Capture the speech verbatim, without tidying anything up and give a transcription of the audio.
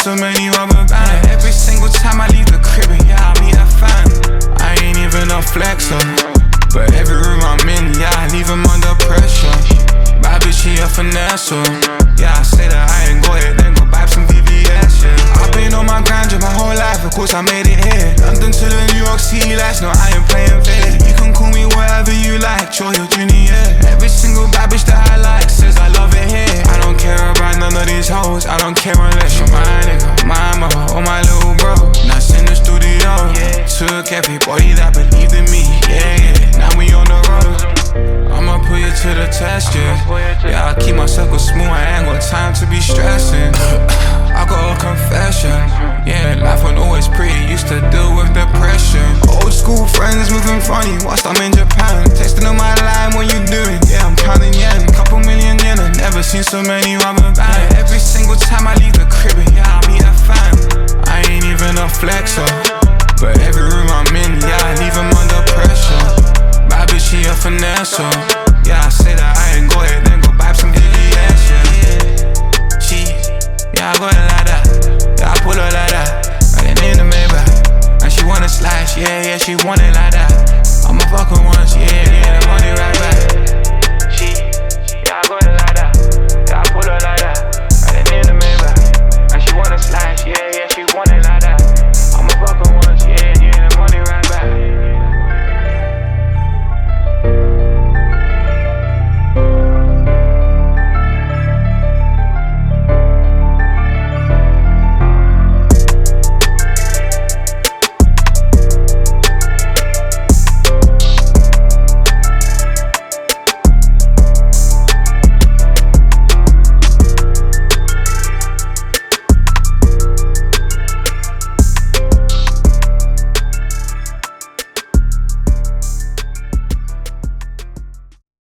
so many rubber bands. Yeah, every single time I leave the crib, and yeah, I meet a fan. I ain't even a flexer, but every room I'm in, yeah, I leave him under pressure. Bad bitch, she a finesse, yeah, I say that I ain't got it, then go buy some V V S, yeah. I've been on my grind my whole life, of course I made it here. London to the New York City lights, no, I ain't playing fair. You can call me whatever you like, Troy or Junior. Every single bad bitch that I like says I love it here. I don't care about none of these hoes, I don't care unless you're my nigga, my mother, or my little bro. Now in the studio, yeah. Took everybody that believed in me, yeah, yeah. Now we on the road, I'ma put you to the test, yeah. Yeah, I keep my circle smooth, I ain't got time to be stressing. I got a confession, yeah, life wasn't always pretty, used to deal with depression. Old school friends moving funny whilst I'm in Japan. Texting on my line, what you doing? Yeah, I'm counting yen, couple million yen. I've never seen so many rubber bands. Yeah, every single time I leave the crib, yeah, I meet a fan. I ain't even a flexer, but every room I'm in, yeah, I leave him under pressure. Bad bitch, she a finesse, yeah, I say that